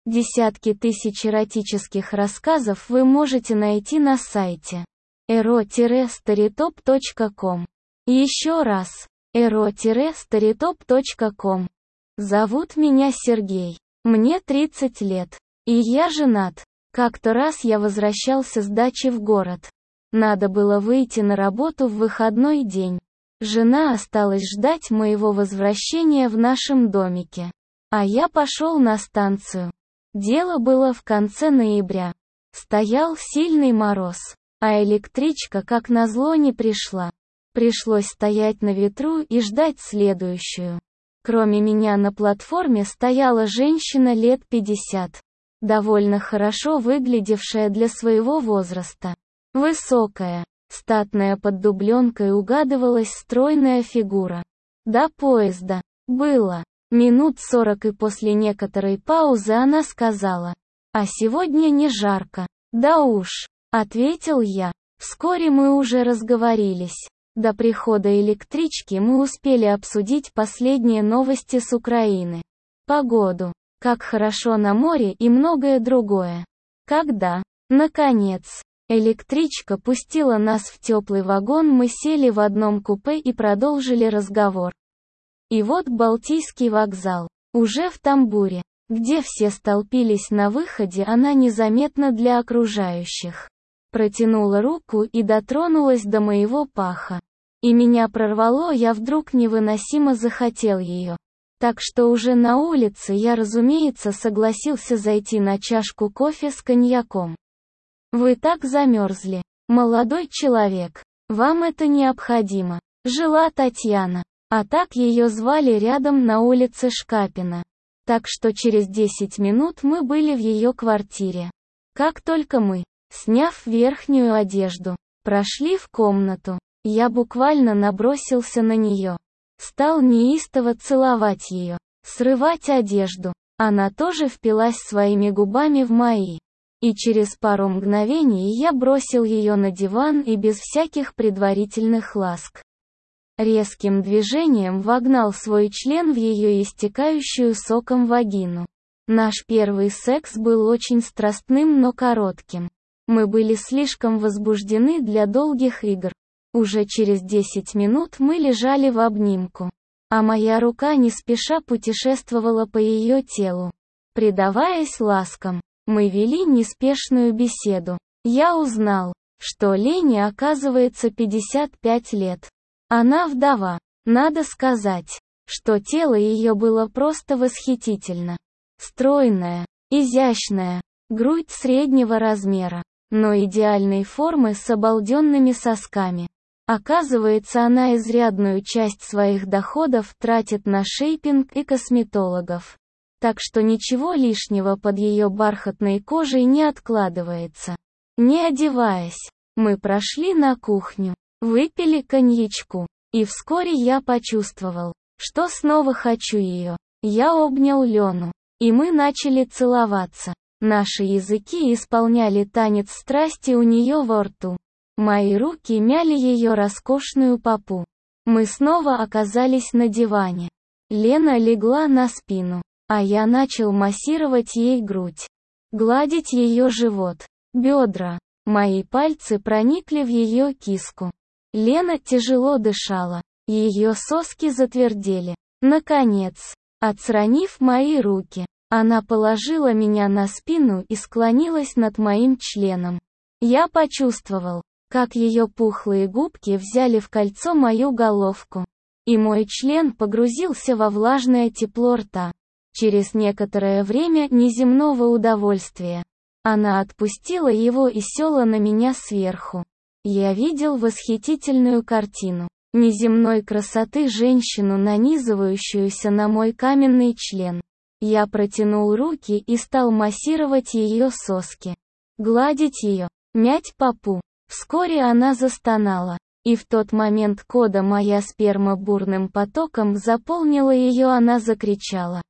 Десятки тысяч эротических рассказов вы можете найти на сайте ero-storytop.com. Еще раз, ero-storytop.com. Зовут меня Сергей. Мне 30 лет. И я женат. Как-то раз я возвращался с дачи в город. Надо было выйти на работу в выходной день. Жена осталась ждать моего возвращения в нашем домике. А я пошел на станцию. Дело было в конце ноября. Стоял сильный мороз, а электричка как назло не пришла. Пришлось стоять на ветру и ждать следующую. Кроме меня на платформе стояла женщина лет 50. Довольно хорошо выглядевшая для своего возраста. Высокая, статная, под дубленкой угадывалась стройная фигура. До поезда было минут 40, и после некоторой паузы она сказала: «А сегодня не жарко». «Да уж», — ответил я. Вскоре мы уже разговорились. До прихода электрички мы успели обсудить последние новости с Украины, погоду, как хорошо на море и многое другое. Когда, наконец, электричка пустила нас в теплый вагон, мы сели в одном купе и продолжили разговор. И вот Балтийский вокзал. Уже в тамбуре, где все столпились на выходе, она незаметно для окружающих протянула руку и дотронулась до моего паха. И меня прорвало, я вдруг невыносимо захотел ее. Так что уже на улице я, разумеется, согласился зайти на чашку кофе с коньяком. «Вы так замерзли, молодой человек. Вам это необходимо», — жила Татьяна. А так ее звали, рядом на улице Шкапина. Так что через 10 минут мы были в ее квартире. Как только мы, сняв верхнюю одежду, прошли в комнату, я буквально набросился на нее. Стал неистово целовать ее, срывать одежду. Она тоже впилась своими губами в мои. И через пару мгновений я бросил ее на диван и без всяких предварительных ласк резким движением вогнал свой член в ее истекающую соком вагину. Наш первый секс был очень страстным, но коротким. Мы были слишком возбуждены для долгих игр. Уже через 10 минут мы лежали в обнимку, а моя рука не спеша путешествовала по ее телу. Предаваясь ласкам, мы вели неспешную беседу. Я узнал, что Лене оказывается 55 лет. Она вдова. Надо сказать, что тело ее было просто восхитительно. Стройное, изящное, грудь среднего размера, но идеальной формы с обалденными сосками. Оказывается, она изрядную часть своих доходов тратит на шейпинг и косметологов. Так что ничего лишнего под ее бархатной кожей не откладывается. Не одеваясь, мы прошли на кухню, выпили коньячку, и вскоре я почувствовал, что снова хочу ее. Я обнял Лену, и мы начали целоваться. Наши языки исполняли танец страсти у нее во рту. Мои руки мяли ее роскошную попу. Мы снова оказались на диване. Лена легла на спину, а я начал массировать ей грудь, гладить ее живот, бедра. Мои пальцы проникли в ее киску. Лена тяжело дышала, ее соски затвердели. Наконец, отстранив мои руки, она положила меня на спину и склонилась над моим членом. Я почувствовал, как ее пухлые губки взяли в кольцо мою головку, и мой член погрузился во влажное тепло рта. Через некоторое время неземного удовольствия она отпустила его и села на меня сверху. Я видел восхитительную картину неземной красоты, женщину, нанизывающуюся на мой каменный член. Я протянул руки и стал массировать ее соски, гладить ее, мять попу. Вскоре она застонала, и в тот момент, когда моя сперма бурным потоком заполнила ее, она закричала.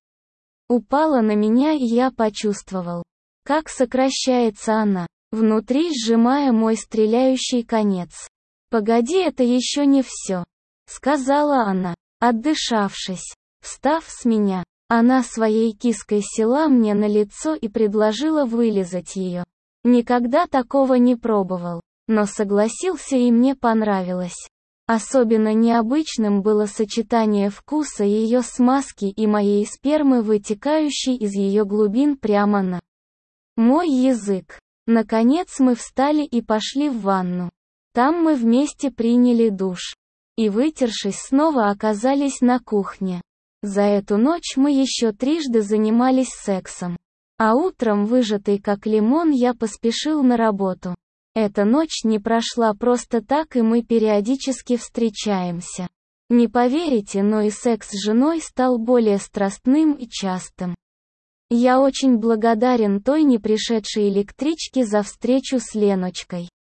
Упала на меня, и я почувствовал, как сокращается она, внутри сжимая мой стреляющий конец. «Погоди, это еще не все», — сказала она, отдышавшись. Встав с меня, Она своей киской села мне на лицо и предложила вылизать ее. Никогда такого не пробовал, но согласился и мне понравилось. Особенно необычным было сочетание вкуса ее смазки и моей спермы, вытекающей из ее глубин прямо на мой язык. Наконец мы встали и пошли в ванну. Там мы вместе приняли душ. И, вытершись, снова оказались на кухне. За эту ночь мы еще трижды занимались сексом. А утром, выжатый как лимон, я поспешил на работу. Эта ночь не прошла просто так, и мы периодически встречаемся. Не поверите, но и секс с женой стал более страстным и частым. Я очень благодарен той не пришедшей электричке за встречу с Леночкой.